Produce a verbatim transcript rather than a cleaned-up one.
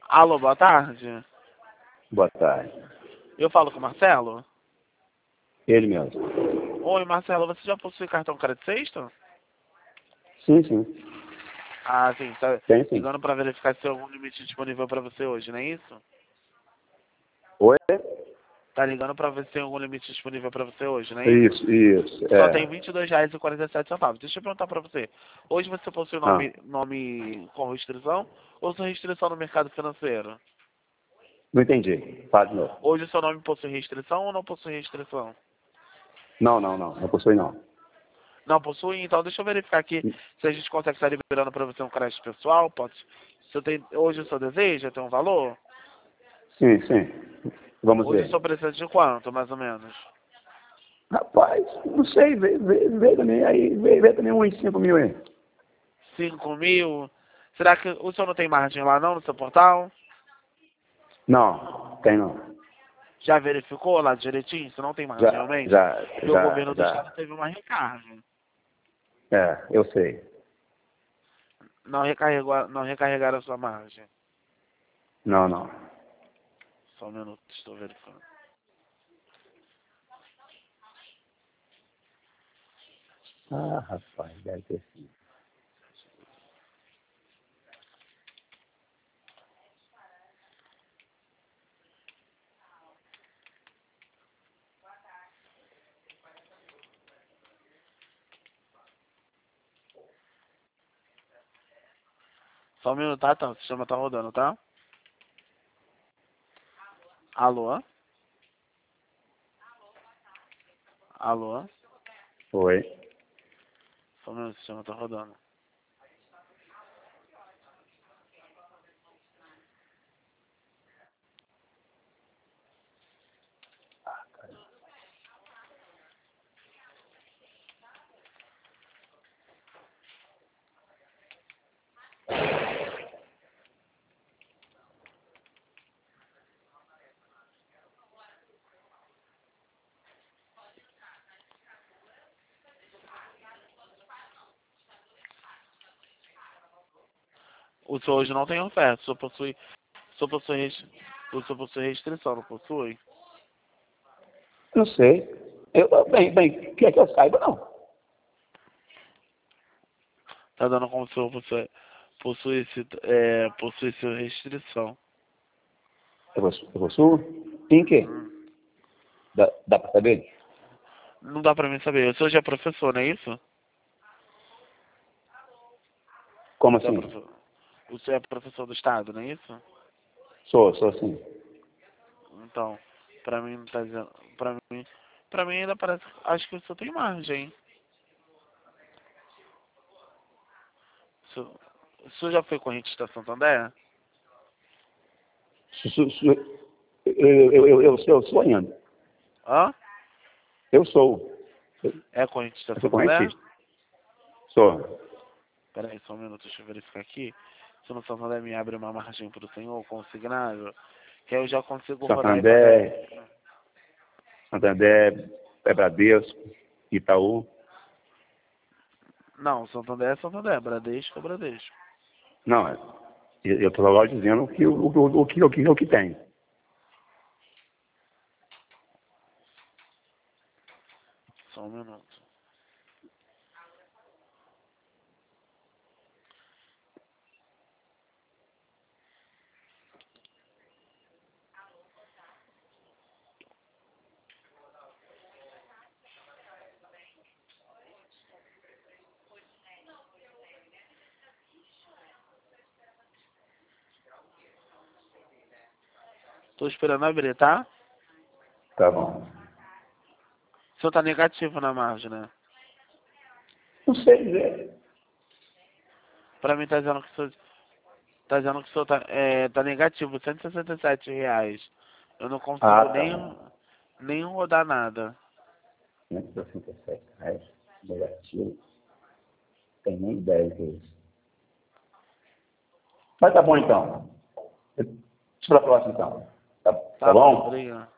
Alô, boa tarde. Boa tarde. Eu falo com o Marcelo? Ele mesmo. Oi, Marcelo, você já possui cartão crédito sexto? Sim, sim. Ah, sim. Tá Tem sim. ligando para verificar se tem algum limite disponível para você hoje, não é isso? Oi? Tá ligando para ver se tem algum limite disponível para você hoje, não é isso? Isso, isso. Só tem É. vinte e dois reais e quarenta e sete centavos. Deixa eu perguntar para você. Hoje você possui Ah, nome, nome com restrição ou sem restrição no mercado financeiro? não entendi. Fala de novo. Hoje o seu nome possui restrição ou não possui restrição? Não, não, não. Não possui não. Não possui? Então deixa eu verificar aqui se a gente consegue estar liberando para você um crédito pessoal. Pode. Se eu tenho, hoje o seu desejo tem um valor? Sim, sim. Vamos Hoje o ver. senhor precisa de quanto, mais ou menos? Rapaz, não sei. Vê, vê, vê também aí. Vê, vê também uns cinco mil aí. Cinco mil? Será que o senhor não tem margem lá não no seu portal? Não, tem não. Já verificou lá direitinho se não tem margem Já, realmente? já, Porque o já, governo do estado já. teve uma recarga. É, eu sei. Não recarregou, não recarregaram a sua margem. Não, não. Só um minuto, estou verificando. Ah, rapaz, deve ter sido. Só um minuto, tá? Tá, o sistema tá rodando, tá? Alô? Alô? Foi. Só um minuto, o sistema tá rodando. O senhor hoje não tem oferta, o senhor possui, o senhor possui, res- o senhor possui restrição, não possui? Não sei. Eu, bem, bem, quer que eu saiba, não. Tá dando como se o senhor possui, possui, esse, é, possui essa restrição. Eu vou, eu vou sul? Em quê? Hum. Dá, dá pra saber? Não dá pra mim saber. O senhor já é professor, não é isso? Como O senhor é assim? professor, o senhor é professor do estado, não é isso? Sou, sou sim. Então, pra mim não tá dizendo. Pra mim, pra mim ainda parece. Acho que o senhor tem margem, hein? O senhor, o senhor já foi corrente da Santander? Su, su, su, eu, eu, eu, eu, sou, eu sou ainda. Hã? Eu sou. Eu, É corrente da eu sou Santander? correntista. Sou. Pera aí, só um minuto, deixa eu verificar aqui. Se no Santander me abre uma margem pro senhor consignável, que aí eu já consigo rodar e pagar. Santander, Santander, é Bradesco, Itaú. Não, Santander é Santander, Bradesco é Bradesco. Não, é, eu estou logo dizendo o que, o, o, o, que, o, que, o que tem. Só um minuto. Tô esperando abrir, tá? Tá bom. O senhor tá negativo na margem, né? Não sei dizer. Pra mim tá dizendo que o senhor, tá dizendo que o senhor tá, é, tá negativo, cento e sessenta e sete reais. Eu não Ah, consigo nem, tá. nem rodar nada. cento e sessenta e sete reais. Negativo. Tem nem ideia que é isso. Mas tá bom então. Deixa pra próxima então. Tá, tá Tá bom, bom? obrigado.